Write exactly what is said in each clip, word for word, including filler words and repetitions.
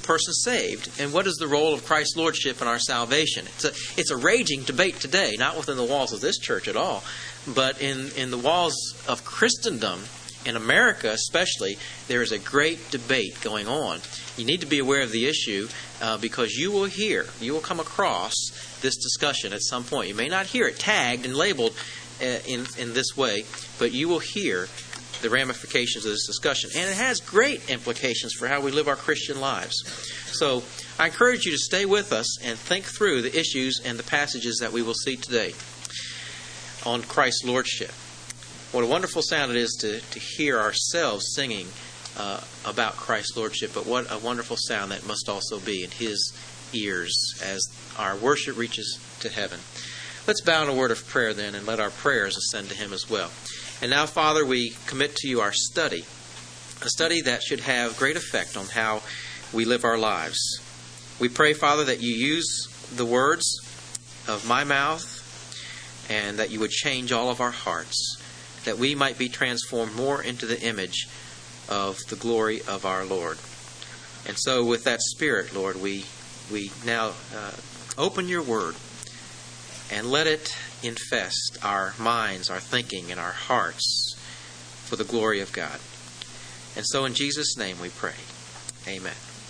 person saved? And what is the role of Christ's Lordship in our salvation? It's a, it's a raging debate today, not within the walls of this church at all, but in, in the walls of Christendom, in America especially, there is a great debate going on. You need to be aware of the issue uh, because you will hear, you will come across this discussion at some point. You may not hear it tagged and labeled uh, in, in this way, but you will hear the ramifications of this discussion. And it has great implications for how we live our Christian lives. So I encourage you to stay with us and think through the issues and the passages that we will see today on Christ's Lordship. What a wonderful sound it is to, to hear ourselves singing uh, about Christ's Lordship, but what a wonderful sound that must also be in His ears as our worship reaches to heaven. Let's bow in a word of prayer then and let our prayers ascend to Him as well. And now, Father, we commit to You our study, a study that should have great effect on how we live our lives. We pray, Father, that You use the words of my mouth and that You would change all of our hearts, that we might be transformed more into the image of the glory of our Lord. And so with that spirit, Lord, we we now uh, open Your word and let it infest our minds, our thinking, and our hearts for the glory of God. And so in Jesus' name we pray. Amen.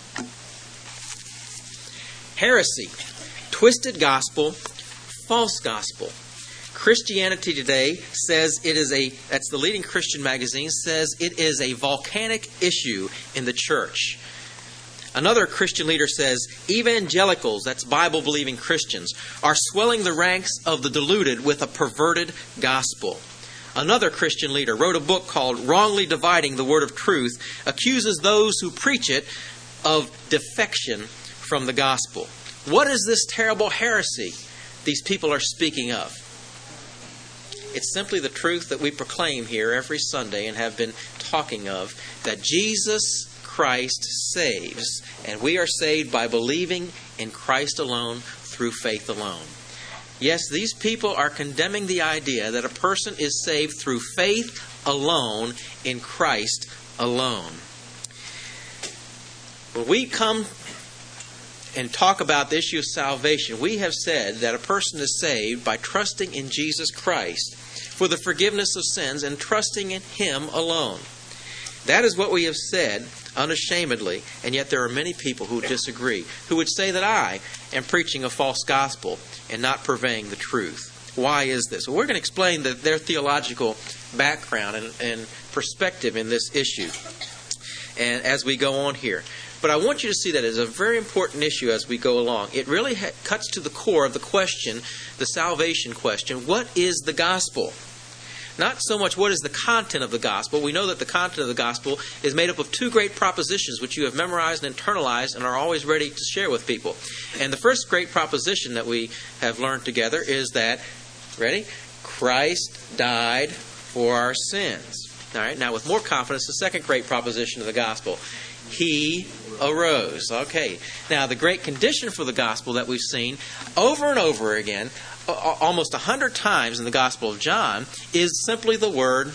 Heresy, twisted gospel, false gospel. Christianity Today says it is a, that's the leading Christian magazine, says it is a volcanic issue in the church. Another Christian leader says evangelicals, that's Bible-believing Christians, are swelling the ranks of the deluded with a perverted gospel. Another Christian leader wrote a book called Wrongly Dividing the Word of Truth, accuses those who preach it of defection from the gospel. What is this terrible heresy these people are speaking of? It's simply the truth that we proclaim here every Sunday and have been talking of, that Jesus Christ saves, and we are saved by believing in Christ alone through faith alone. Yes, these people are condemning the idea that a person is saved through faith alone in Christ alone. When we come and talk about the issue of salvation, we have said that a person is saved by trusting in Jesus Christ for the forgiveness of sins and trusting in Him alone. That is what we have said unashamedly, and yet there are many people who disagree, who would say that I am preaching a false gospel and not purveying the truth. Why is this? Well, we're going to explain the, their theological background and, and perspective in this issue and as we go on here. But I want you to see that as a very important issue as we go along. It really ha- cuts to the core of the question, the salvation question. What is the gospel? Not so much what is the content of the gospel. We know that the content of the gospel is made up of two great propositions which you have memorized and internalized and are always ready to share with people. And the first great proposition that we have learned together is that, ready? Christ died for our sins. All right, now with more confidence, the second great proposition of the gospel. He arose. Okay. Now, the great condition for the gospel that we've seen over and over again, almost a hundred times in the Gospel of John, is simply the word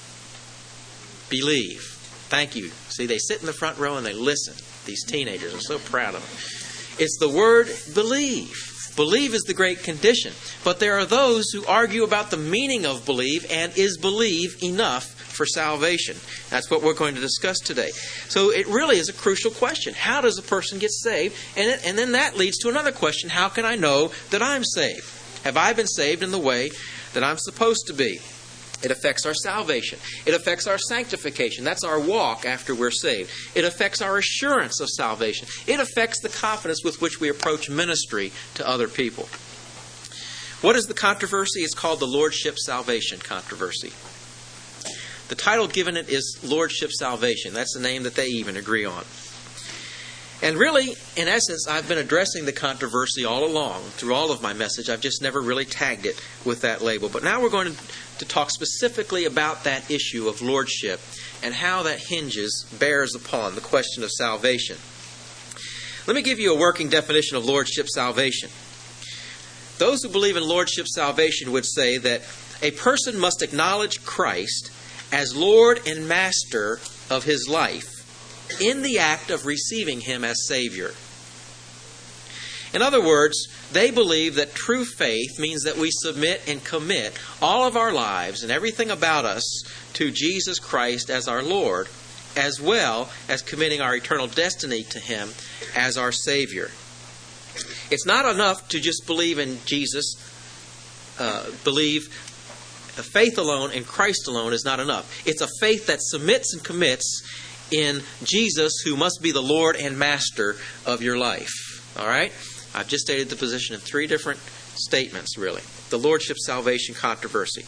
believe. Thank you. See, they sit in the front row and they listen. These teenagers, I'm so proud of them. It's the word believe. Believe is the great condition. But there are those who argue about the meaning of believe and is believe enough for salvation. That's what we're going to discuss today. So it really is a crucial question. How does a person get saved? And, it, and then that leads to another question. How can I know that I'm saved? Have I been saved in the way that I'm supposed to be? It affects our salvation. It affects our sanctification. That's our walk after we're saved. It affects our assurance of salvation. It affects the confidence with which we approach ministry to other people. What is the controversy? It's called the Lordship Salvation controversy. The title given it is Lordship Salvation. That's the name that they even agree on. And really, in essence, I've been addressing the controversy all along through all of my message. I've just never really tagged it with that label. But now we're going to, to talk specifically about that issue of lordship and how that hinges, bears upon the question of salvation. Let me give you a working definition of lordship salvation. Those who believe in lordship salvation would say that a person must acknowledge Christ as Lord and Master of his life in the act of receiving Him as Savior. In other words, they believe that true faith means that we submit and commit all of our lives and everything about us to Jesus Christ as our Lord, as well as committing our eternal destiny to Him as our Savior. It's not enough to just believe in Jesus, uh, believe faith alone in Christ alone is not enough. It's a faith that submits and commits in Jesus, who must be the Lord and Master of your life. All right? I've just stated the position in three different statements, really. The Lordship-Salvation controversy.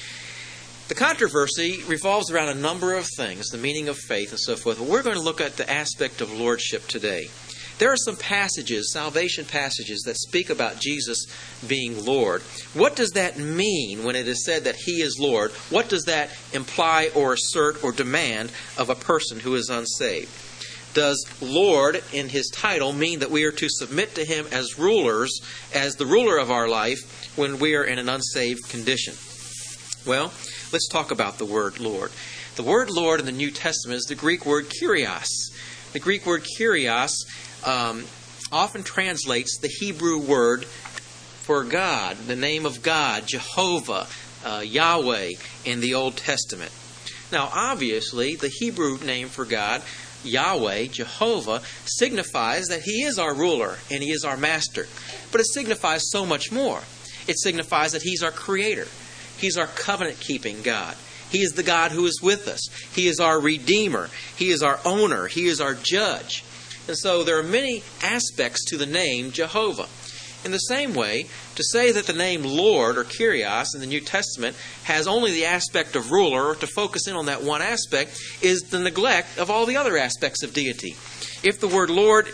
The controversy revolves around a number of things, the meaning of faith and so forth. We're going to look at the aspect of lordship today. There are some passages, salvation passages, that speak about Jesus being Lord. What does that mean when it is said that He is Lord? What does that imply or assert or demand of a person who is unsaved? Does Lord in His title mean that we are to submit to Him as rulers, as the ruler of our life, when we are in an unsaved condition? Well, let's talk about the word Lord. The word Lord in the New Testament is the Greek word Kyrios. The Greek word Kyrios um, often translates the Hebrew word for God, the name of God, Jehovah, uh, Yahweh in the Old Testament. Now, obviously, the Hebrew name for God, Yahweh, Jehovah, signifies that He is our ruler and He is our master. But it signifies so much more. It signifies that He's our creator. He's our covenant-keeping God. He is the God who is with us. He is our Redeemer. He is our owner. He is our judge. And so there are many aspects to the name Jehovah. In the same way, to say that the name Lord or Kyrios in the New Testament has only the aspect of ruler, or to focus in on that one aspect, is the neglect of all the other aspects of deity. If the word Lord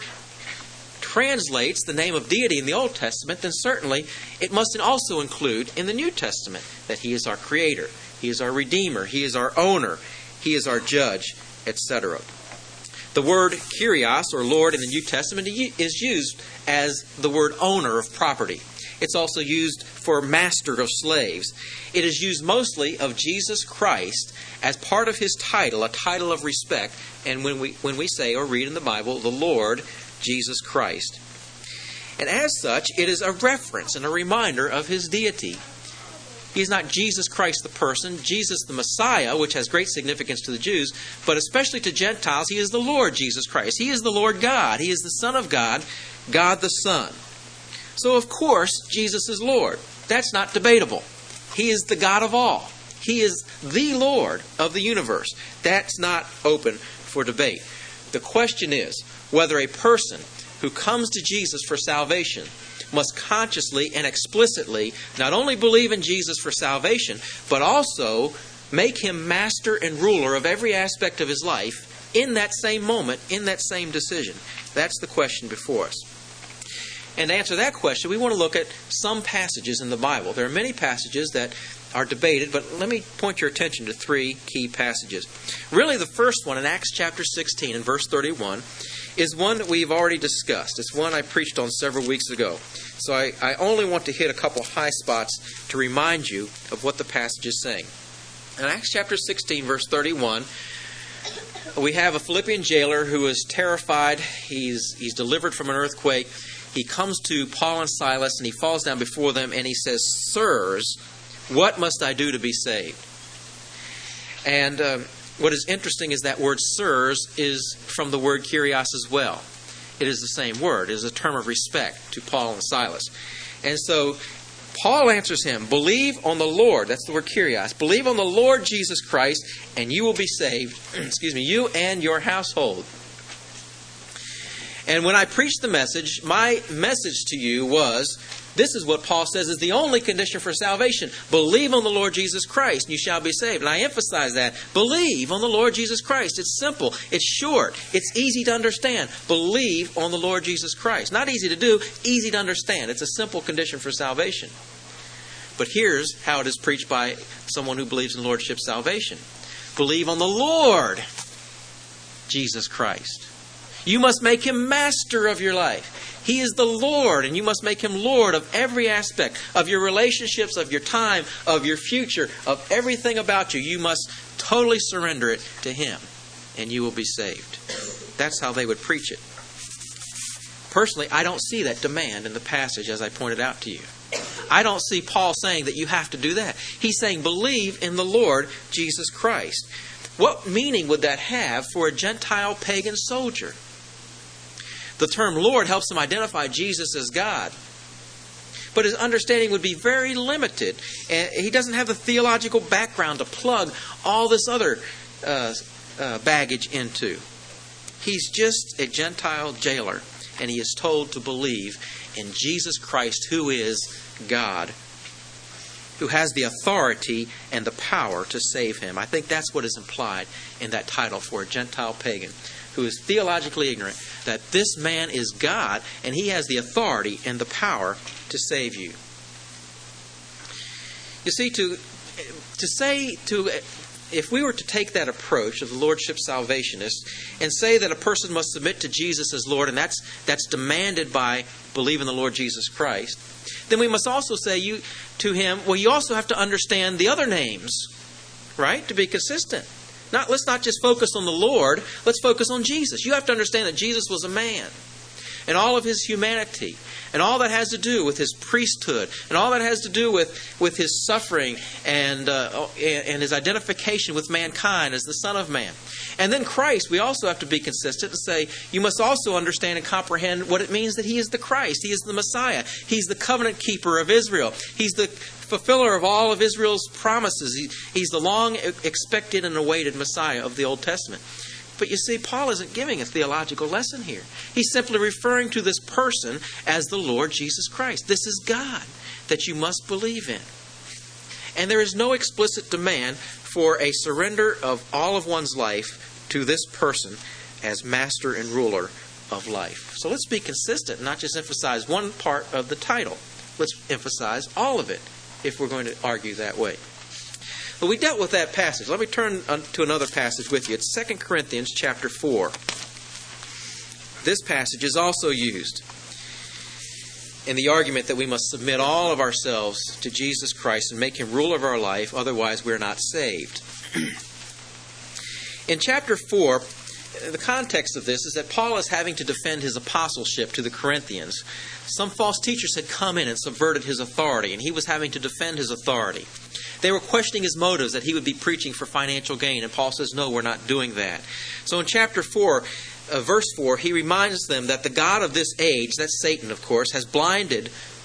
translates the name of deity in the Old Testament, then certainly it must also include in the New Testament that He is our Creator, He is our Redeemer, He is our owner, He is our judge, et cetera. The word Kyrios, or Lord, in the New Testament is used as the word owner of property. It's also used for master of slaves. It is used mostly of Jesus Christ as part of His title, a title of respect. And when we when we say or read in the Bible, the Lord Jesus Christ. And as such, it is a reference and a reminder of His deity. He is not Jesus Christ the person, Jesus the Messiah, which has great significance to the Jews, but especially to Gentiles, He is the Lord Jesus Christ. He is the Lord God. He is the Son of God, God the Son. So, of course, Jesus is Lord. That's not debatable. He is the God of all. He is the Lord of the universe. That's not open for debate. The question is whether a person who comes to Jesus for salvation must consciously and explicitly not only believe in Jesus for salvation, but also make Him master and ruler of every aspect of his life in that same moment, in that same decision. That's the question before us. And to answer that question, we want to look at some passages in the Bible. There are many passages that are debated, but let me point your attention to three key passages. Really, the first one in Acts chapter sixteen and verse thirty-one is one that we've already discussed. It's one I preached on several weeks ago. So I, I only want to hit a couple high spots to remind you of what the passage is saying. In Acts chapter sixteen, verse thirty-one, we have a Philippian jailer who is terrified. He's, he's delivered from an earthquake. He comes to Paul and Silas and he falls down before them and he says, "Sirs, what must I do to be saved?" And um, what is interesting is that word "sirs" is from the word Kyrios as well. It is the same word. It is a term of respect to Paul and Silas. And so Paul answers him, "Believe on the Lord," that's the word Kyrios, "believe on the Lord Jesus Christ and you will be saved," excuse me, "you and your household." And when I preached the message, my message to you was, this is what Paul says is the only condition for salvation. Believe on the Lord Jesus Christ and you shall be saved. And I emphasize that. Believe on the Lord Jesus Christ. It's simple. It's short. It's easy to understand. Believe on the Lord Jesus Christ. Not easy to do, easy to understand. It's a simple condition for salvation. But here's how it is preached by someone who believes in Lordship salvation. Believe on the Lord Jesus Christ. You must make Him master of your life. He is the Lord, and you must make Him Lord of every aspect of your relationships, of your time, of your future, of everything about you. You must totally surrender it to Him. and you will be saved. That's how they would preach it. Personally, I don't see that demand in the passage as I pointed out to you. I don't see Paul saying that you have to do that. He's saying believe in the Lord Jesus Christ. What meaning would that have for a Gentile pagan soldier? The term Lord helps him identify Jesus as God. But his understanding would be very limited. And he doesn't have the theological background to plug all this other uh, uh, baggage into. He's just a Gentile jailer. And he is told to believe in Jesus Christ, who is God, who has the authority and the power to save him. I think that's what is implied in that title for a Gentile pagan, who is theologically ignorant, that this man is God and he has the authority and the power to save you. You see, to to say to if we were to take that approach of the Lordship Salvationist and say that a person must submit to Jesus as Lord, and that's that's demanded by believing in the Lord Jesus Christ, then we must also say you to him, well, you also have to understand the other names, right? To be consistent. Not let's not just focus on the Lord, let's focus on Jesus. You have to understand that Jesus was a man. And all of his humanity, and all that has to do with his priesthood, and all that has to do with, with his suffering and, uh, and his identification with mankind as the Son of Man. And then Christ, we also have to be consistent and say, you must also understand and comprehend what it means that he is the Christ. He is the Messiah. He's the covenant keeper of Israel. He's the fulfiller of all of Israel's promises. He, he's the long expected and awaited Messiah of the Old Testament. But you see, Paul isn't giving a theological lesson here. He's simply referring to this person as the Lord Jesus Christ. This is God that you must believe in. And there is no explicit demand for a surrender of all of one's life to this person as master and ruler of life. So let's be consistent and not just emphasize one part of the title. Let's emphasize all of it if we're going to argue that way. But we dealt with that passage. Let me turn to another passage with you. It's Second Corinthians chapter four. This passage is also used in the argument that we must submit all of ourselves to Jesus Christ and make him ruler of our life, otherwise we're not saved. In chapter four, the context of this is that Paul is having to defend his apostleship to the Corinthians. Some false teachers had come in and subverted his authority, and he was having to defend his authority. They were questioning his motives, that he would be preaching for financial gain. And Paul says, no, we're not doing that. So in chapter four, uh, verse four, he reminds them that the God of this age, that's Satan, of course, has blinded,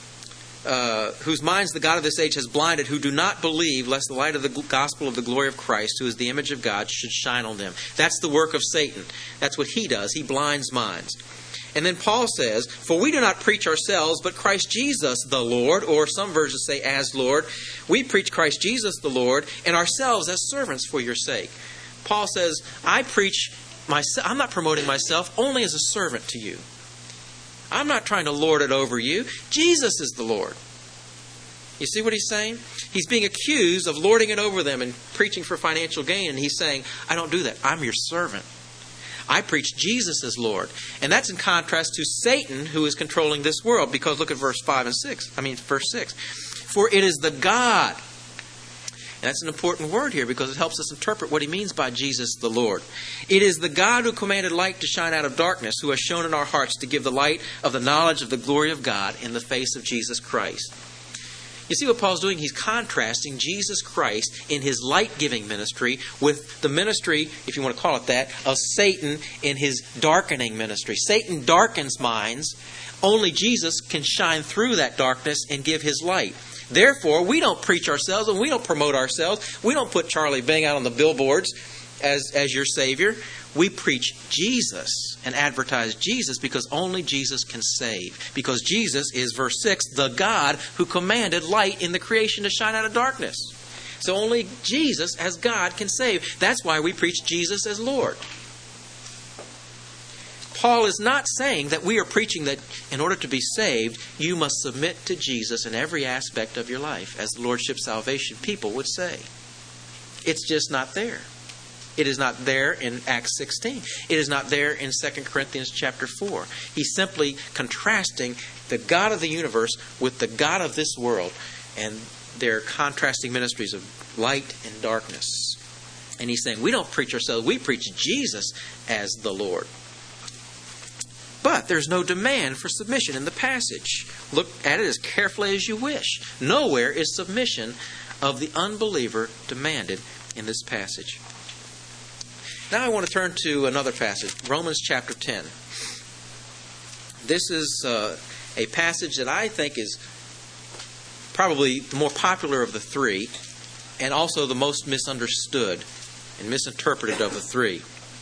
uh, whose minds the God of this age has blinded, who do not believe, lest the light of the gospel of the glory of Christ, who is the image of God, should shine on them. That's the work of Satan. That's what he does. He blinds minds. And then Paul says, for we do not preach ourselves, but Christ Jesus the Lord, or some versions say as Lord. We preach Christ Jesus the Lord, and ourselves as servants for your sake. Paul says, I preach myself. I'm not promoting myself, only as a servant to you. I'm not trying to lord it over you. Jesus is the Lord. You see what he's saying? He's being accused of lording it over them and preaching for financial gain, and he's saying, I don't do that. I'm your servant. I preach Jesus as Lord. And that's in contrast to Satan, who is controlling this world. Because look at verse five and six. I mean, verse six. For it is the God. And that's an important word here because it helps us interpret what he means by Jesus the Lord. It is the God who commanded light to shine out of darkness, who has shown in our hearts to give the light of the knowledge of the glory of God in the face of Jesus Christ. You see what Paul's doing? He's contrasting Jesus Christ in his light-giving ministry with the ministry, if you want to call it that, of Satan in his darkening ministry. Satan darkens minds. Only Jesus can shine through that darkness and give his light. Therefore, we don't preach ourselves and we don't promote ourselves. We don't put Charlie Bing out on the billboards as, as your Savior. We preach Jesus and advertise Jesus because only Jesus can save. Because Jesus is, verse six, the God who commanded light in the creation to shine out of darkness. So only Jesus as God can save. That's why we preach Jesus as Lord. Paul is not saying that we are preaching that in order to be saved, you must submit to Jesus in every aspect of your life, as the Lordship Salvation people would say. It's just not there. It is not there in Acts sixteen. It is not there in Second Corinthians chapter four. He's simply contrasting the God of the universe with the God of this world and their contrasting ministries of light and darkness. And he's saying, we don't preach ourselves, we preach Jesus as the Lord. But there's no demand for submission in the passage. Look at it as carefully as you wish. Nowhere is submission of the unbeliever demanded in this passage. Now I want to turn to another passage, Romans chapter ten. This is uh, a passage that I think is probably the more popular of the three, and also the most misunderstood and misinterpreted of the three.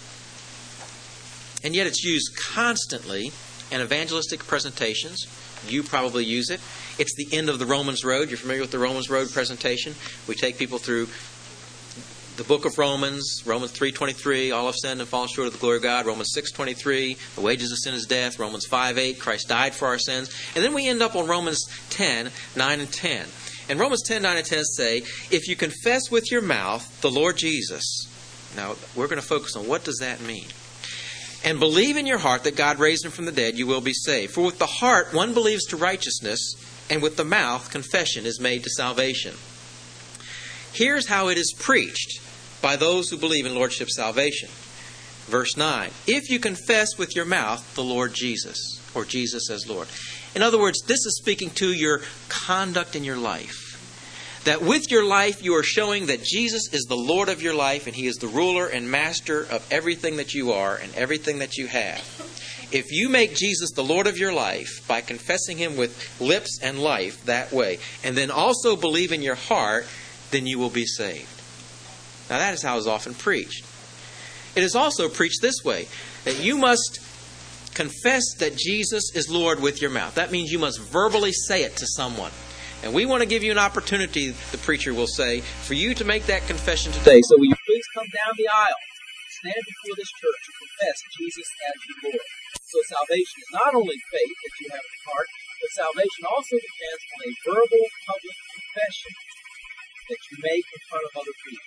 And yet it's used constantly in evangelistic presentations. You probably use it. It's the end of the Romans Road. You're familiar with the Romans Road presentation? We take people through the book of Romans, Romans three twenty-three, all have sinned and fallen short of the glory of God. Romans six twenty-three, the wages of sin is death. Romans five eight, Christ died for our sins. And then we end up on Romans ten nine and ten. And Romans ten nine and ten say, if you confess with your mouth the Lord Jesus. Now, we're going to focus on what does that mean. And believe in your heart that God raised him from the dead, you will be saved. For with the heart one believes to righteousness, and with the mouth confession is made to salvation. Here's how it is preached by those who believe in Lordship salvation. Verse nine, if you confess with your mouth the Lord Jesus, or Jesus as Lord. In other words, this is speaking to your conduct in your life. That with your life you are showing that Jesus is the Lord of your life and He is the ruler and master of everything that you are and everything that you have. If you make Jesus the Lord of your life by confessing Him with lips and life that way, and then also believe in your heart, then you will be saved. Now that is how it is often preached. It is also preached this way, that you must confess that Jesus is Lord with your mouth. That means you must verbally say it to someone. And we want to give you an opportunity, the preacher will say, for you to make that confession today. So will you please come down the aisle, stand before this church and confess Jesus as your Lord. So salvation is not only faith that you have in your heart, but salvation also depends on a verbal public confession that you make in front of other people.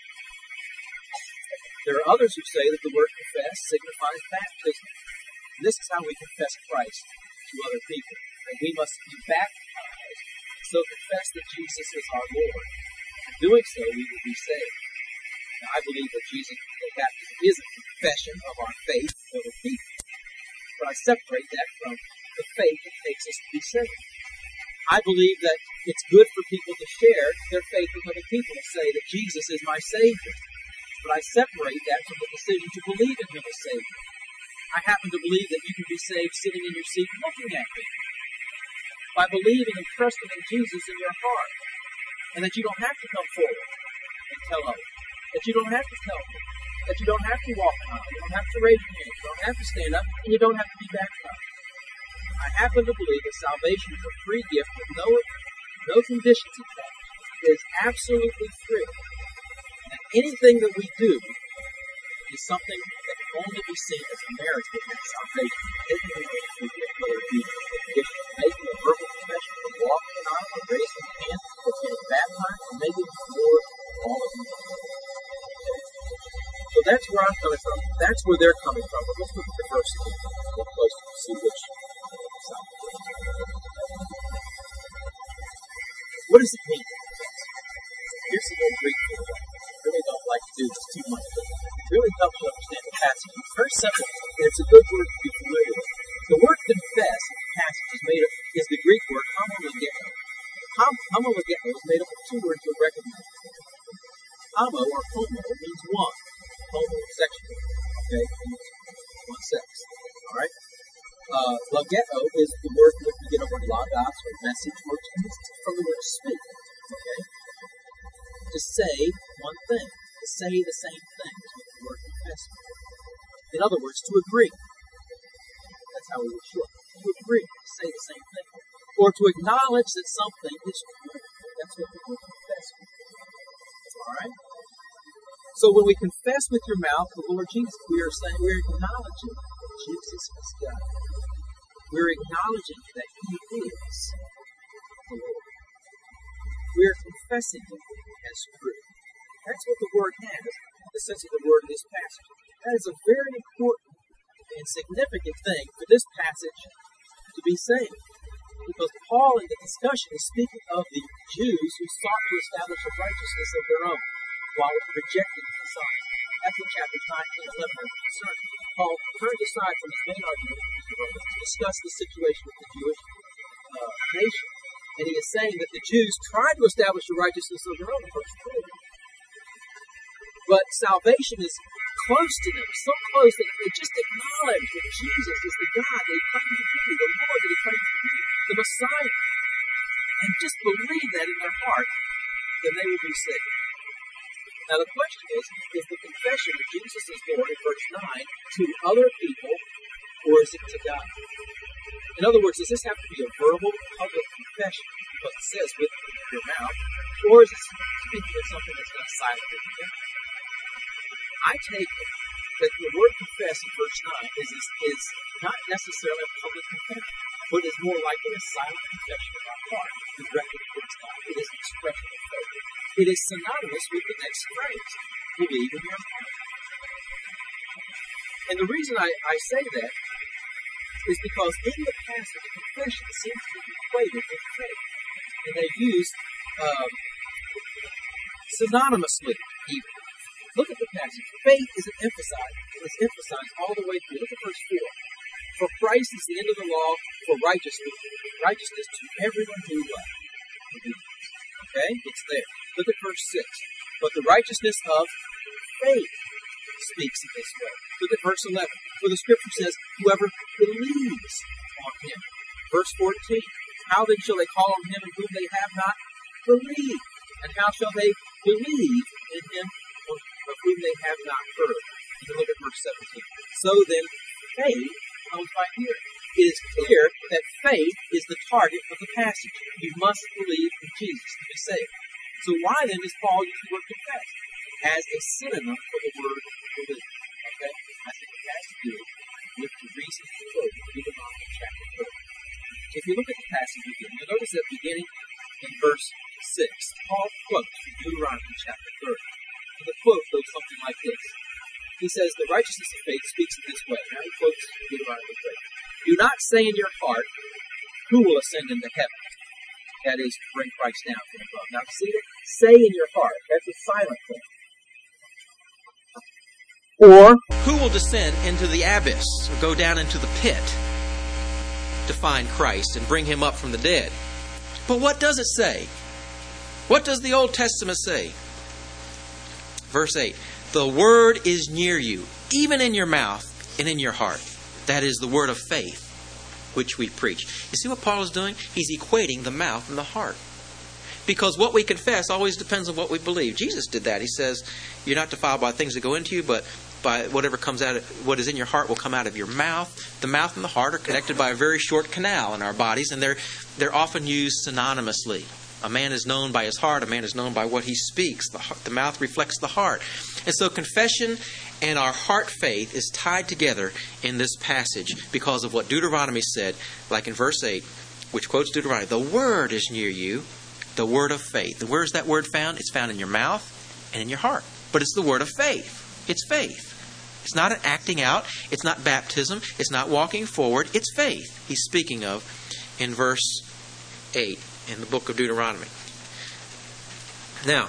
There are others who say that the word confess signifies baptism. And this is how we confess Christ to other people. That we must be baptized, so confess that Jesus is our Lord. In doing so, we will be saved. Now, I believe that Jesus, that baptism is a confession of our faith to other people. But I separate that from the faith that takes us to be saved. I believe that it's good for people to share their faith with other people and say that Jesus is my Savior. But I separate that from the decision to believe in Him as Savior. I happen to believe that you can be saved sitting in your seat looking at me. By believing and trusting in Jesus in your heart. And that you don't have to come forward and tell others. That you don't have to tell them. That you don't have to walk an aisle. You don't have to raise your hand. You don't have to stand up. And you don't have to be baptized. I happen to believe that salvation is a free gift with no, no conditions attached. It is absolutely free. And anything that we do is something that can only be seen as a merit of that salvation. Taking the way we get, whether it be the condition of making a verbal confession, or walking an aisle, or raising a hand, or getting baptized, or maybe more, all of them. Okay? So that's where I'm coming from. That's where they're coming from. But let's look at the verse again. Look closer to see which side. What does it mean to confess? Here's the old Greek word. I really don't like to do this too much, but it really helps you understand the passage. It's very simple, and it's a good word to be familiar with. The word confess in the passage is made up is the Greek word homologeo. Homologeo is made up of two words you'll recognize. Homo or homo means one. Homo sexual. Okay? It means one sex. Alright? Uh, logeo is the word from which we get our word logos or message, or from the word speak. Okay? To say one thing. To say the same thing is what the word confess means. In other words, to agree. That's how we would short. To agree. To say the same thing. Or to acknowledge that something is true. That's what the word confess means. Alright? So when we confess with your mouth the Lord Jesus, we are saying we're acknowledging that Jesus is God. We're acknowledging that He is the Lord. We're confessing Him as true. That's what the word has, the sense of the word in this passage. That is a very important and significant thing for this passage to be saying. Because Paul in the discussion is speaking of the Jews who sought to establish a righteousness of their own. while rejecting the Messiah. That's what chapters nine, ten, eleven are concerned. Paul turned aside from his main argument to discuss the situation with the Jewish uh, nation. And he is saying that the Jews tried to establish the righteousness of their own, verse three. But salvation is close to them, so close that if they just acknowledge that Jesus is the God they claim to be, the Lord that he claims to be, the Messiah, and just believe that in their heart, then they will be saved. Now the question is, is the confession of Jesus as Lord in verse nine to other people, or is it to God? In other words, does this have to be a verbal, public confession, because it says with your mouth, or is it speaking of something that's done silently? I take it that the word confess in verse nine is, is, is not necessarily a public confession, but is more likely a silent confession of our heart directed towards God. It is an expression of faith. It is synonymous with the next phrase, believe in your heart. And the reason I, I say that is because in the passage, confession seems to be equated with faith. And they're used um, synonymously, even. Look at the passage. Faith is emphasized. It's emphasized all the way through. Look at verse four. For Christ is the end of the law for righteousness, righteousness to everyone who what? Okay? It's there. Look at verse six. But the righteousness of faith speaks in this way. Look at verse eleven. For the scripture says, whoever believes on him. Verse fourteen. How then shall they call on him in whom they have not believed? And how shall they believe in him of whom they have not heard? You can look at verse seventeen. So then, faith comes right here. It is clear that faith is the target of the passage. You must believe in Jesus to be saved. So why then does Paul use the word confess as a synonym for the word believe? Okay? I think it has to do with the reason for quoting Deuteronomy chapter thirty. If you look at the passage again, you'll notice that beginning in verse six, Paul quotes from Deuteronomy chapter thirty. And the quote goes something like this. He says, the righteousness of faith speaks in this way. Now he quotes Deuteronomy thirty. Do not say in your heart, who will ascend into heaven? That is, bring Christ down from above. Now see that? Say in your heart. That's a silent thing. Or, who will descend into the abyss, or go down into the pit to find Christ and bring him up from the dead? But what does it say? What does the Old Testament say? Verse eight, the word is near you, even in your mouth and in your heart. That is the word of faith, which we preach. You see what Paul is doing? He's equating the mouth and the heart. Because what we confess always depends on what we believe. Jesus did that. He says, you're not defiled by things that go into you, but by whatever comes out of, what is in your heart will come out of your mouth. The mouth and the heart are connected by a very short canal in our bodies, and they're they're often used synonymously. A man is known by his heart. A man is known by what he speaks. The, heart, the mouth reflects the heart. And so confession and our heart faith is tied together in this passage because of what Deuteronomy said, like in verse eight, which quotes Deuteronomy. The word is near you, the word of faith. And where is that word found? It's found in your mouth and in your heart. But it's the word of faith. It's faith. It's not an acting out. It's not baptism. It's not walking forward. It's faith he's speaking of in verse eight. In the book of Deuteronomy. Now,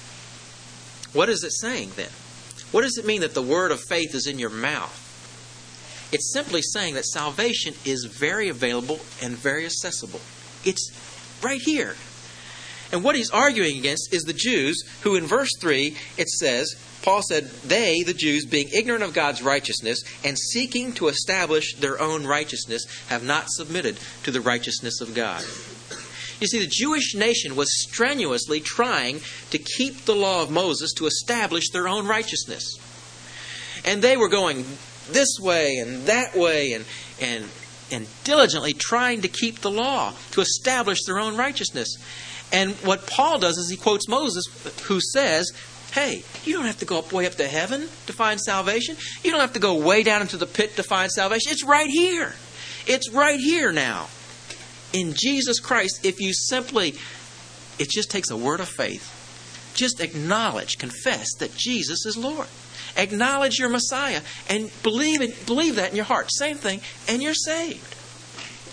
what is it saying then? What does it mean that the word of faith is in your mouth? It's simply saying that salvation is very available and very accessible. It's right here. And what he's arguing against is the Jews who in verse three it says, Paul said, they, the Jews, being ignorant of God's righteousness and seeking to establish their own righteousness, have not submitted to the righteousness of God. You see, the Jewish nation was strenuously trying to keep the law of Moses to establish their own righteousness. And they were going this way and that way and, and, and diligently trying to keep the law to establish their own righteousness. And what Paul does is he quotes Moses, who says, hey, you don't have to go up way up to heaven to find salvation. You don't have to go way down into the pit to find salvation. It's right here. It's right here now. In Jesus Christ, if you simply, it just takes a word of faith. Just acknowledge, confess that Jesus is Lord. Acknowledge your Messiah and believe it, believe that in your heart. Same thing, and you're saved.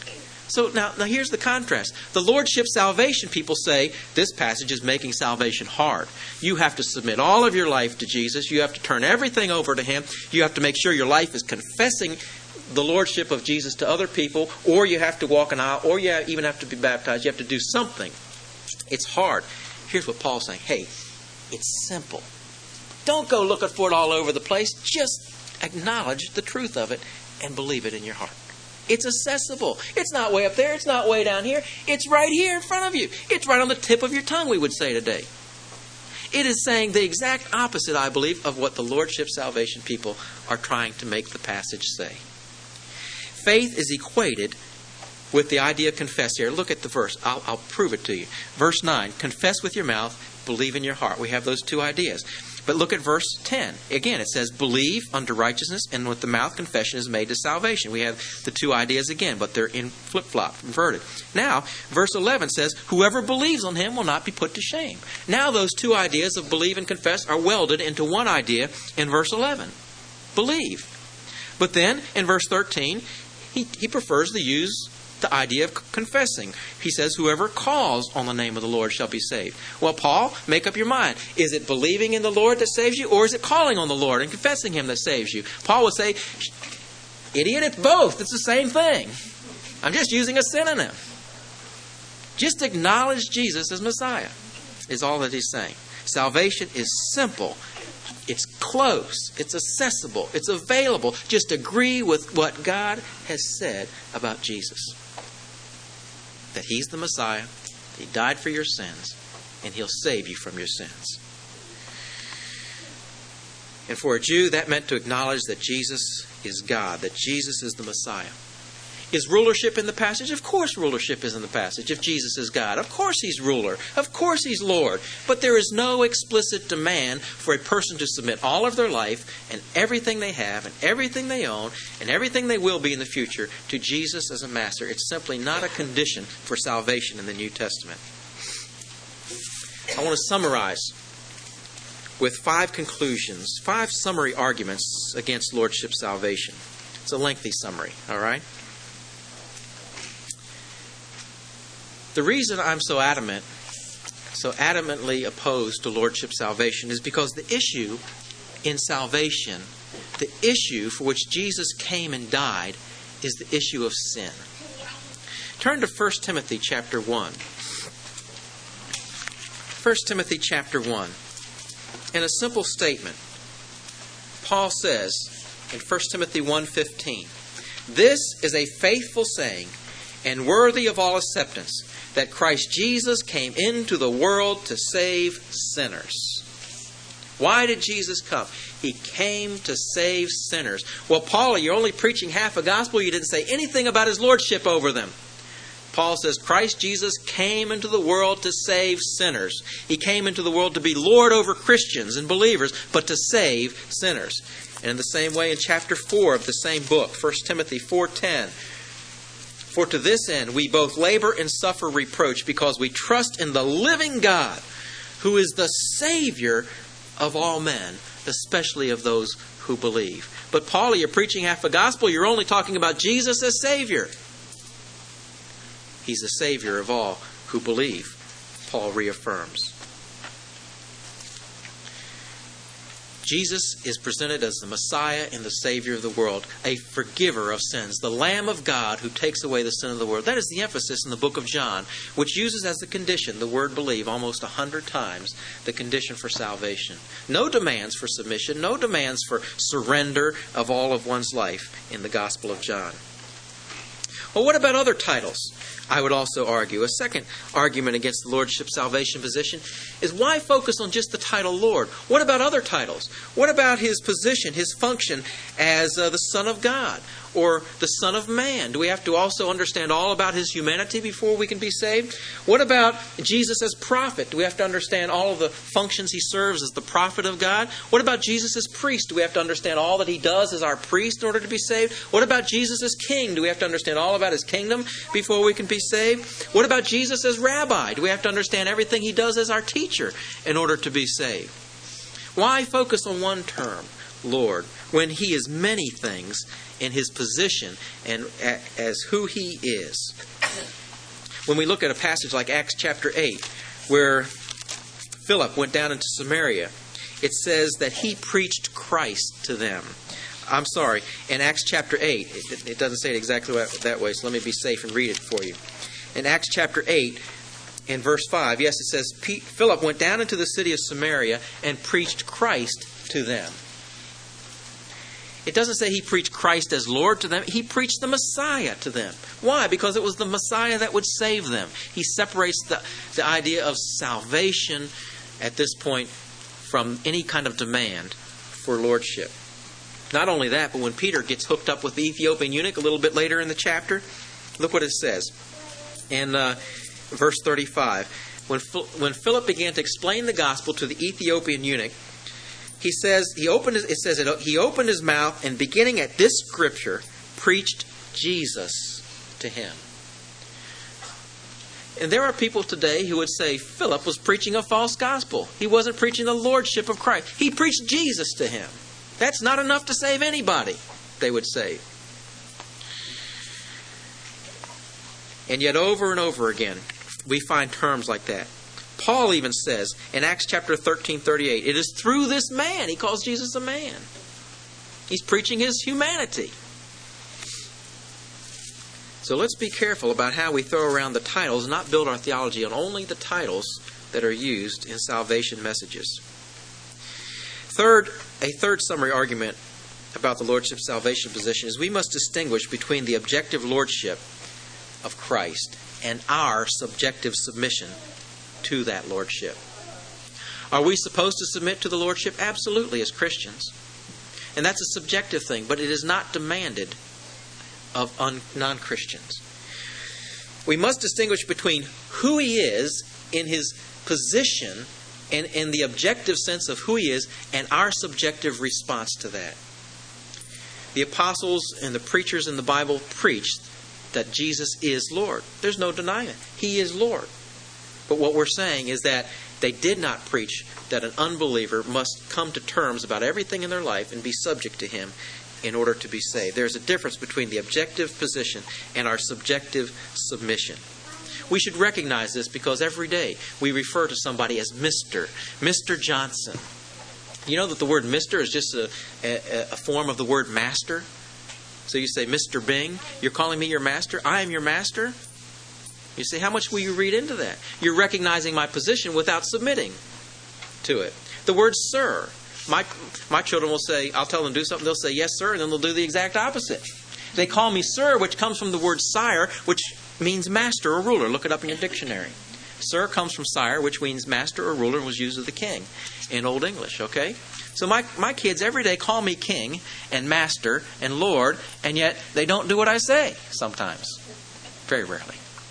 So now, now here's the contrast. The Lordship salvation people say this passage is making salvation hard. You have to submit all of your life to Jesus. You have to turn everything over to Him. You have to make sure your life is confessing the Lordship of Jesus to other people, or you have to walk an aisle, or you even have to be baptized. You have to do something. It's hard. Here's what Paul's saying. Hey, it's simple. Don't go looking for it all over the place. Just acknowledge the truth of it and believe it in your heart. It's accessible. It's not way up there. It's not way down here. It's right here in front of you. It's right on the tip of your tongue, we would say today. It is saying the exact opposite, I believe, of what the Lordship salvation people are trying to make the passage say. Faith is equated with the idea of confess here. Look at the verse. I'll, I'll prove it to you. Verse nine, confess with your mouth, believe in your heart. We have those two ideas. But look at verse ten. Again, it says, believe unto righteousness, and with the mouth confession is made to salvation. We have the two ideas again, but they're in flip-flop, inverted. Now, verse eleven says, whoever believes on Him will not be put to shame. Now those two ideas of believe and confess are welded into one idea in verse eleven. Believe. But then, in verse thirteen, he, he prefers to use the idea of confessing. He says, whoever calls on the name of the Lord shall be saved. Well, Paul, make up your mind. Is it believing in the Lord that saves you, or is it calling on the Lord and confessing Him that saves you? Paul would say, idiot, it's both. It's the same thing. I'm just using a synonym. Just acknowledge Jesus as Messiah is all that he's saying. Salvation is simple. It's close. It's accessible. It's available. Just agree with what God has said about Jesus. That He's the Messiah, that He died for your sins, and He'll save you from your sins. And for a Jew, that meant to acknowledge that Jesus is God, that Jesus is the Messiah. Is rulership in the passage? Of course rulership is in the passage. If Jesus is God, of course He's ruler. Of course He's Lord. But there is no explicit demand for a person to submit all of their life and everything they have and everything they own and everything they will be in the future to Jesus as a master. It's simply not a condition for salvation in the New Testament. I want to summarize with five conclusions, five summary arguments against Lordship salvation. It's a lengthy summary, all right? The reason I'm so adamant, so adamantly opposed to Lordship salvation is because the issue in salvation, the issue for which Jesus came and died, is the issue of sin. Turn to First Timothy chapter one. First Timothy chapter one. In a simple statement, Paul says in First Timothy one fifteen, this is a faithful saying and worthy of all acceptance, that Christ Jesus came into the world to save sinners. Why did Jesus come? He came to save sinners. Well, Paul, you're only preaching half a gospel. You didn't say anything about His lordship over them. Paul says Christ Jesus came into the world to save sinners. He came into the world to be Lord over Christians and believers, but to save sinners. And in the same way, in chapter four of the same book, First Timothy four ten, for to this end we both labor and suffer reproach, because we trust in the living God, who is the Savior of all men, especially of those who believe. But Paul, you're preaching half a gospel. You're only talking about Jesus as Savior. He's the Savior of all who believe, Paul reaffirms. Jesus is presented as the Messiah and the Savior of the world, a forgiver of sins, the Lamb of God who takes away the sin of the world. That is the emphasis in the book of John, which uses as the condition the word believe almost a hundred times, the condition for salvation. No demands for submission, no demands for surrender of all of one's life in the Gospel of John. Well, what about other titles? I would also argue. A second argument against the Lordship salvation position is why focus on just the title Lord? What about other titles? What about His position, His function as uh, the Son of God or the Son of Man? Do we have to also understand all about His humanity before we can be saved? What about Jesus as prophet? Do we have to understand all of the functions He serves as the prophet of God? What about Jesus as priest? Do we have to understand all that He does as our priest in order to be saved? What about Jesus as king? Do we have to understand all about His kingdom before we can be saved? What about Jesus as rabbi? Do we have to understand everything He does as our teacher in order to be saved? Why focus on one term, Lord, when He is many things in His position and as who He is? When we look at a passage like Acts chapter eight, where Philip went down into Samaria, it says that he preached Christ to them. I'm sorry, in Acts chapter eight, it, it doesn't say it exactly that way, so let me be safe and read it for you. In Acts chapter eight, in verse five, yes, it says, Philip went down into the city of Samaria and preached Christ to them. It doesn't say he preached Christ as Lord to them. He preached the Messiah to them. Why? Because it was the Messiah that would save them. He separates the, the idea of salvation at this point from any kind of demand for lordship. Not only that, but when Peter gets hooked up with the Ethiopian eunuch a little bit later in the chapter, look what it says in uh, verse thirty-five. When, when Philip began to explain the gospel to the Ethiopian eunuch, he says he opened his, it says it, he opened his mouth and beginning at this scripture preached Jesus to him. And there are people today who would say Philip was preaching a false gospel. He wasn't preaching the lordship of Christ. He preached Jesus to him. That's not enough to save anybody, they would say. And yet over and over again, we find terms like that. Paul even says in Acts chapter thirteen thirty-eight, it is through this man, he calls Jesus a man. He's preaching his humanity. So let's be careful about how we throw around the titles and not build our theology on only the titles that are used in salvation messages. Third, a third summary argument about the lordship salvation position is we must distinguish between the objective lordship of Christ and our subjective submission to that lordship. Are we supposed to submit to the lordship? Absolutely, as Christians. And that's a subjective thing, but it is not demanded of un- non-Christians. We must distinguish between who he is in his position and in the objective sense of who he is and our subjective response to that. The apostles and the preachers in the Bible preached that Jesus is Lord. There's no denying it. He is Lord. But what we're saying is that they did not preach that an unbeliever must come to terms about everything in their life and be subject to him in order to be saved. There's a difference between the objective position and our subjective submission. We should recognize this because every day we refer to somebody as Mister Mister Johnson. You know that the word Mister is just a, a, a form of the word master? So you say, Mister Bing, you're calling me your master? I am your master? You say, how much will you read into that? You're recognizing my position without submitting to it. The word sir. My my children will say, I'll tell them to do something, they'll say, yes, sir, and then they'll do the exact opposite. They call me sir, which comes from the word sire, which means master or ruler. Look it up in your dictionary. Sir comes from sire, which means master or ruler, and was used of the king in Old English, okay? So my, my kids every day call me king and master and lord, and yet they don't do what I say sometimes. Very rarely.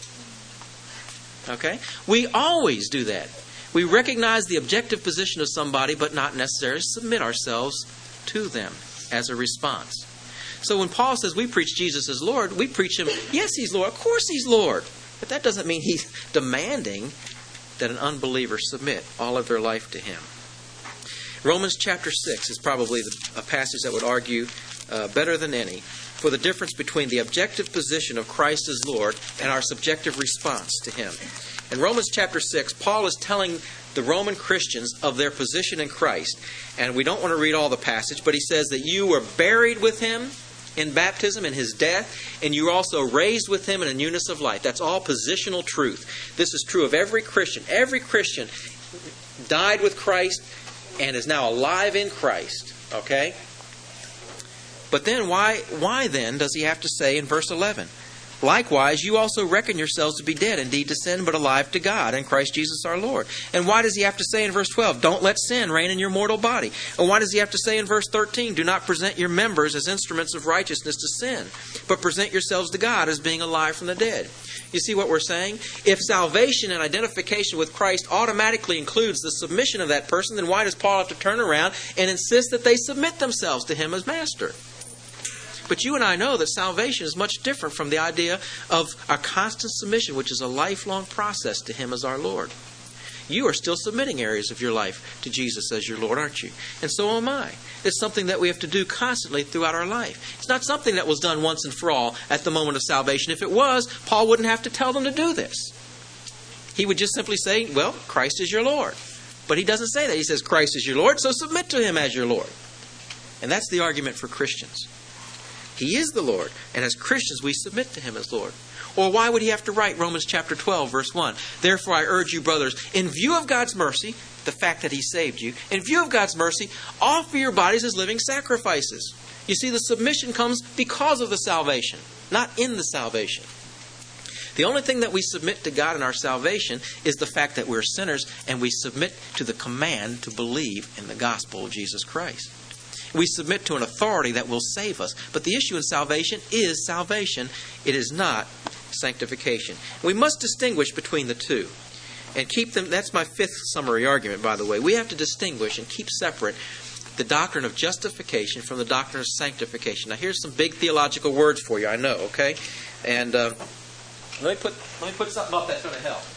Okay? We always do that. We recognize the objective position of somebody, but not necessarily submit ourselves to them as a response. So when Paul says we preach Jesus as Lord, we preach him, yes, he's Lord. Of course he's Lord. But that doesn't mean he's demanding that an unbeliever submit all of their life to him. Romans chapter six is probably a passage that would argue uh, better than any for the difference between the objective position of Christ as Lord and our subjective response to him. In Romans chapter six, Paul is telling the Roman Christians of their position in Christ. And we don't want to read all the passage, but he says that you were buried with him in baptism, in his death, and you were also raised with him in a newness of life. That's all positional truth. This is true of every Christian. Every Christian died with Christ and is now alive in Christ. Okay? But then why, why then does he have to say in verse eleven, likewise, you also reckon yourselves to be dead indeed to sin, but alive to God in Christ Jesus our Lord. And why does he have to say in verse twelve, don't let sin reign in your mortal body? And why does he have to say in verse thirteen, do not present your members as instruments of righteousness to sin, but present yourselves to God as being alive from the dead? You see what we're saying? If salvation and identification with Christ automatically includes the submission of that person, then why does Paul have to turn around and insist that they submit themselves to him as master? But you and I know that salvation is much different from the idea of our constant submission, which is a lifelong process to him as our Lord. you are still submitting areas of your life to Jesus as your Lord, aren't you? And so am I. It's something that we have to do constantly throughout our life. It's not something that was done once and for all at the moment of salvation. If it was, Paul wouldn't have to tell them to do this. He would just simply say, well, Christ is your Lord. But he doesn't say that. He says, Christ is your Lord, so submit to him as your Lord. And that's the argument for Christians. He is the Lord, and as Christians we submit to him as Lord. Or why would he have to write Romans chapter twelve, verse one? Therefore I urge you, brothers, in view of God's mercy, the fact that he saved you, in view of God's mercy, offer your bodies as living sacrifices. You see, the submission comes because of the salvation, not in the salvation. The only thing that we submit to God in our salvation is the fact that we're sinners, and we submit to the command to believe in the gospel of Jesus Christ. We submit to an authority that will save us. But the issue in salvation is salvation. It is not sanctification. We must distinguish between the two. And keep them, that's my fifth summary argument, by the way. We have to distinguish and keep separate the doctrine of justification from the doctrine of sanctification. Now here's some big theological words for you, I know, okay? And uh, let me put let me put something up that's going to help.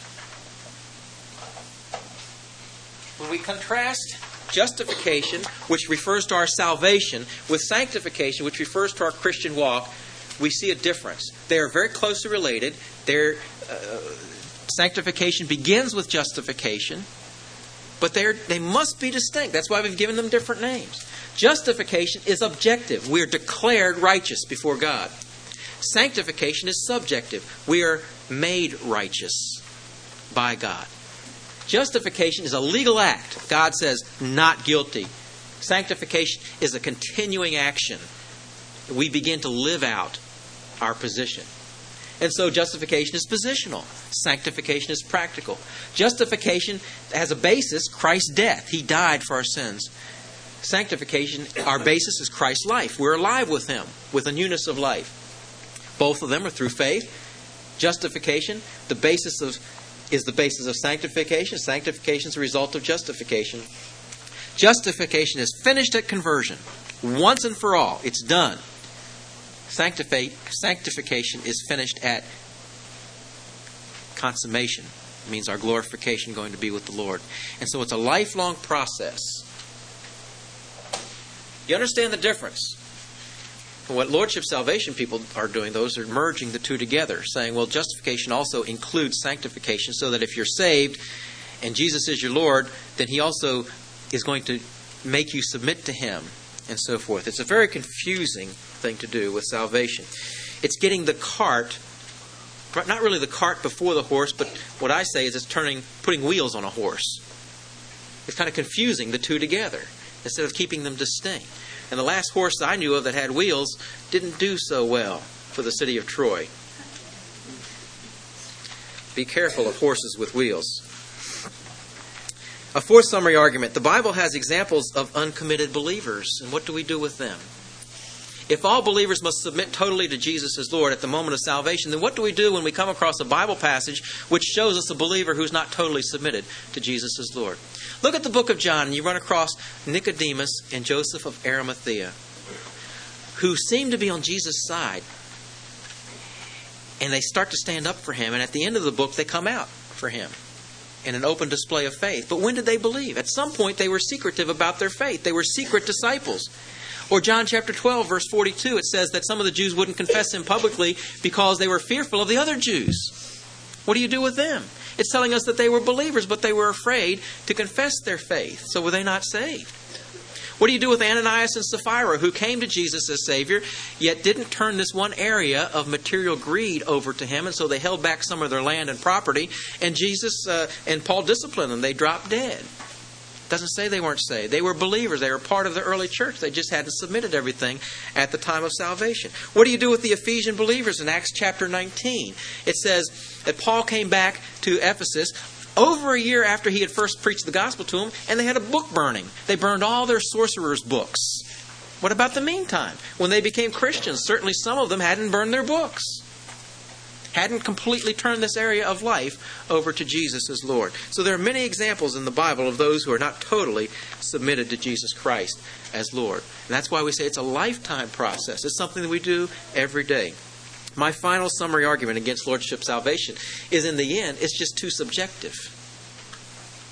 When we contrast justification, which refers to our salvation, with sanctification, which refers to our Christian walk, we see a difference. They are very closely related. Their uh, sanctification begins with justification, but they they must be distinct. That's why we've given them different names. Justification is objective. We are declared righteous before God. Sanctification is subjective. We are made righteous by God. Justification is a legal act. God says, not guilty. Sanctification is a continuing action. We begin to live out our position. And so justification is positional. Sanctification is practical. Justification has a basis, Christ's death. He died for our sins. Sanctification, our basis is Christ's life. We're alive with Him, with a newness of life. Both of them are through faith. Justification, the basis of is the basis of sanctification. Sanctification is a result of justification. Justification is finished at conversion. Once and for all. It's done. Sanctifi- sanctification is finished at consummation. It means our glorification going to be with the Lord. And so it's a lifelong process. You understand the difference? What Lordship Salvation people are doing, those are merging the two together, saying, well, justification also includes sanctification, so that if you're saved and Jesus is your Lord, then He also is going to make you submit to Him, and so forth. It's a very confusing thing to do with salvation. It's getting the cart, not really the cart before the horse, but what I say is it's turning, putting wheels on a horse. It's kind of confusing the two together instead of keeping them distinct. And the last horse I knew of that had wheels didn't do so well for the city of Troy. Be careful of horses with wheels. A fourth summary argument. The Bible has examples of uncommitted believers. And what do we do with them? If all believers must submit totally to Jesus as Lord at the moment of salvation, then what do we do when we come across a Bible passage which shows us a believer who's not totally submitted to Jesus as Lord? Look at the book of John, and you run across Nicodemus and Joseph of Arimathea, who seem to be on Jesus' side. And they start to stand up for Him, and at the end of the book, they come out for Him in an open display of faith. But when did they believe? At some point, they were secretive about their faith. They were secret disciples. Or John chapter twelve, verse forty-two, it says that some of the Jews wouldn't confess Him publicly because they were fearful of the other Jews. What do you do with them? It's telling us that they were believers, but they were afraid to confess their faith. So were they not saved? What do you do with Ananias and Sapphira, who came to Jesus as Savior, yet didn't turn this one area of material greed over to Him, and so they held back some of their land and property, and Jesus uh, and Paul disciplined them. They dropped dead. Doesn't say they weren't saved. They were believers. They were part of the early church. They just hadn't submitted everything at the time of salvation. What do you do with the Ephesian believers in Acts chapter nineteen? It says that Paul came back to Ephesus over a year after he had first preached the gospel to them, and they had a book burning. They burned all their sorcerers' books. What about the meantime? When they became Christians, certainly some of them hadn't burned their books. Hadn't completely turned this area of life over to Jesus as Lord. So there are many examples in the Bible of those who are not totally submitted to Jesus Christ as Lord. And that's why we say it's a lifetime process. It's something that we do every day. My final summary argument against Lordship salvation is, in the end, it's just too subjective.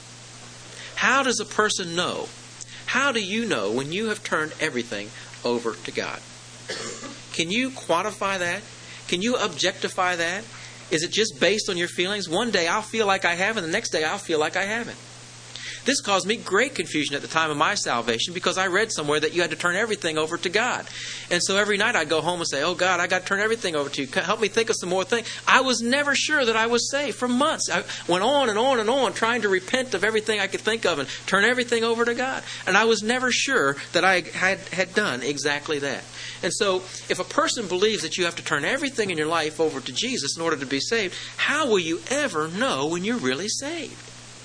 How does a person know? How do you know when you have turned everything over to God? Can you quantify that? Can you objectify that? Is it just based on your feelings? One day I'll feel like I have, and the next day I'll feel like I haven't. This caused me great confusion at the time of my salvation because I read somewhere that you had to turn everything over to God. And so every night I'd go home and say, oh God, I got to turn everything over to you. Help me think of some more things. I was never sure that I was saved for months. I went on and on and on trying to repent of everything I could think of and turn everything over to God. And I was never sure that I had, had done exactly that. And so if a person believes that you have to turn everything in your life over to Jesus in order to be saved, how will you ever know when you're really saved?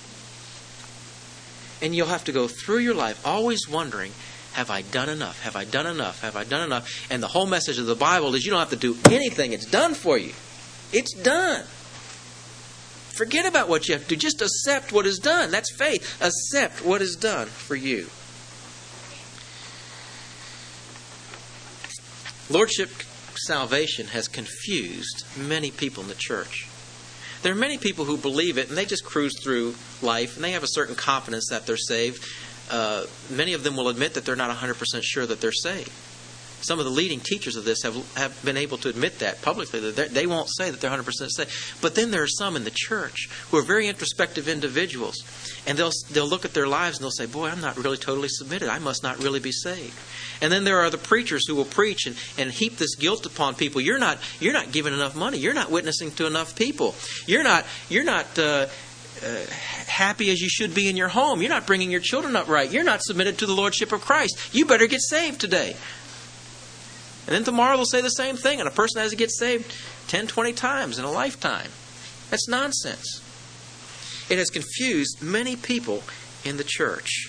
And you'll have to go through your life always wondering, have I done enough? Have I done enough? Have I done enough? And the whole message of the Bible is you don't have to do anything. It's done for you. It's done. Forget about what you have to do. Just accept what is done. That's faith. Accept what is done for you. Lordship salvation has confused many people in the church. There are many people who believe it and they just cruise through life and they have a certain confidence that they're saved. Uh, many of them will admit that they're not one hundred percent sure that they're saved. Some of the leading teachers of this have, have been able to admit that publicly, that they won't say that they're one hundred percent saved. But then there are some in the church who are very introspective individuals, and they'll they'll look at their lives and they'll say, boy, I'm not really totally submitted. I must not really be saved. And then there are the preachers who will preach and, and heap this guilt upon people. You're not you're not giving enough money. You're not witnessing to enough people. You're not you're not uh, uh, happy as you should be in your home. You're not bringing your children up right. You're not submitted to the Lordship of Christ. You better get saved today. And then tomorrow they'll say the same thing, and a person has to get saved ten, twenty times in a lifetime. That's nonsense. It has confused many people in the church.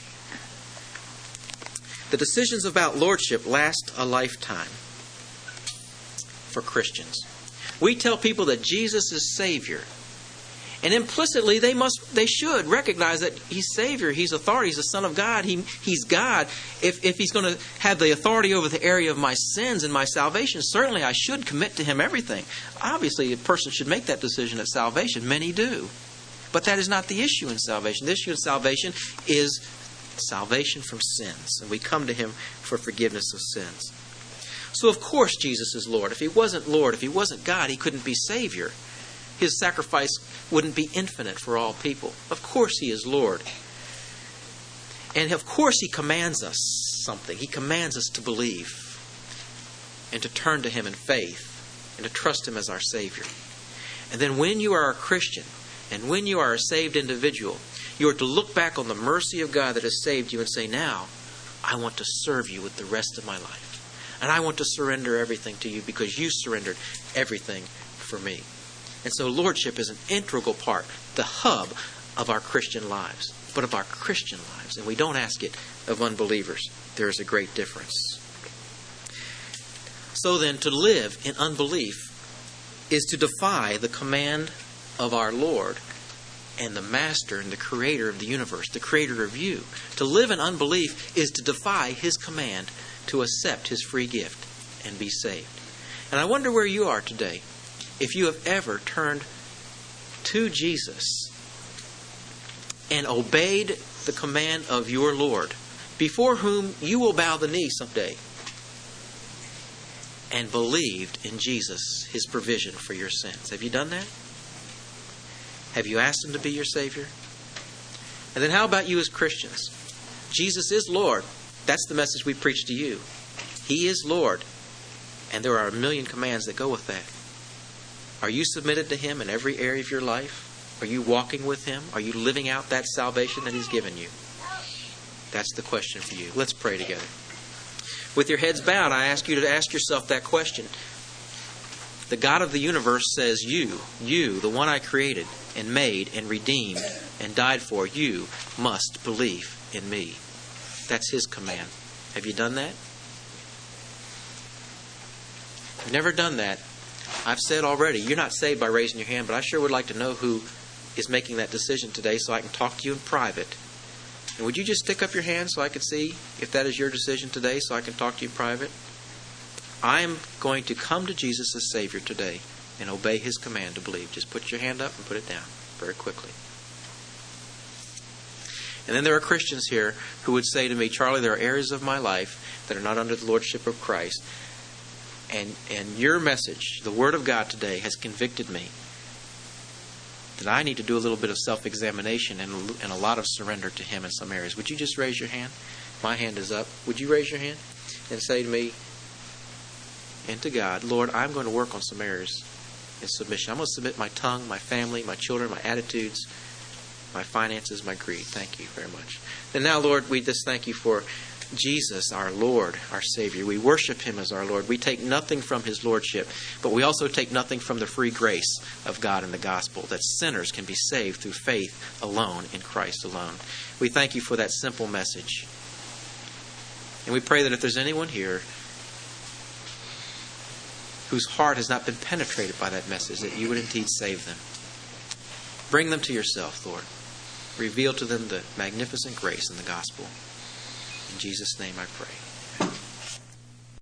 The decisions about lordship last a lifetime for Christians. We tell people that Jesus is Savior. And implicitly, they must, they should recognize that He's Savior, He's authority, He's the Son of God, he, He's God. If, if He's going to have the authority over the area of my sins and my salvation, certainly I should commit to Him everything. Obviously, a person should make that decision at salvation. Many do. But that is not the issue in salvation. The issue in salvation is salvation from sins. And we come to Him for forgiveness of sins. So, of course, Jesus is Lord. If He wasn't Lord, if He wasn't God, He couldn't be Savior. His sacrifice wouldn't be infinite for all people. Of course He is Lord. And of course He commands us something. He commands us to believe and to turn to Him in faith and to trust Him as our Savior. And then when you are a Christian and when you are a saved individual, you are to look back on the mercy of God that has saved you and say, now, I want to serve you with the rest of my life. And I want to surrender everything to you because you surrendered everything for me. And so lordship is an integral part, the hub of our Christian lives, but of our Christian lives. And we don't ask it of unbelievers. There is a great difference. So then, to live in unbelief is to defy the command of our Lord and the Master and the Creator of the universe, the Creator of you. To live in unbelief is to defy His command to accept His free gift and be saved. And I wonder where you are today. If you have ever turned to Jesus and obeyed the command of your Lord, before whom you will bow the knee someday, and believed in Jesus, His provision for your sins. Have you done that? Have you asked Him to be your Savior? And then how about you as Christians? Jesus is Lord. That's the message we preach to you. He is Lord. And there are a million commands that go with that. Are you submitted to Him in every area of your life? Are you walking with Him? Are you living out that salvation that He's given you? That's the question for you. Let's pray together. With your heads bowed, I ask you to ask yourself that question. The God of the universe says, you, you, the one I created and made and redeemed and died for, you must believe in me. That's His command. Have you done that? If you've never done that, I've said already, you're not saved by raising your hand, but I sure would like to know who is making that decision today so I can talk to you in private. And would you just stick up your hand so I can see if that is your decision today so I can talk to you in private? I am going to come to Jesus as Savior today and obey His command to believe. Just put your hand up and put it down very quickly. And then there are Christians here who would say to me, Charlie, there are areas of my life that are not under the lordship of Christ. And, and your message, the Word of God today, has convicted me that I need to do a little bit of self-examination and, and a lot of surrender to Him in some areas. Would you just raise your hand? My hand is up. Would you raise your hand and say to me and to God, Lord, I'm going to work on some areas in submission. I'm going to submit my tongue, my family, my children, my attitudes, my finances, my greed. Thank you very much. And now, Lord, we just thank you for Jesus, our Lord, our Savior. We worship Him as our Lord. We take nothing from His Lordship, but we also take nothing from the free grace of God in the gospel, that sinners can be saved through faith alone in Christ alone. We thank you for that simple message. And we pray that if there's anyone here whose heart has not been penetrated by that message, that you would indeed save them. Bring them to yourself, Lord. Reveal to them the magnificent grace in the gospel. In Jesus' name I pray.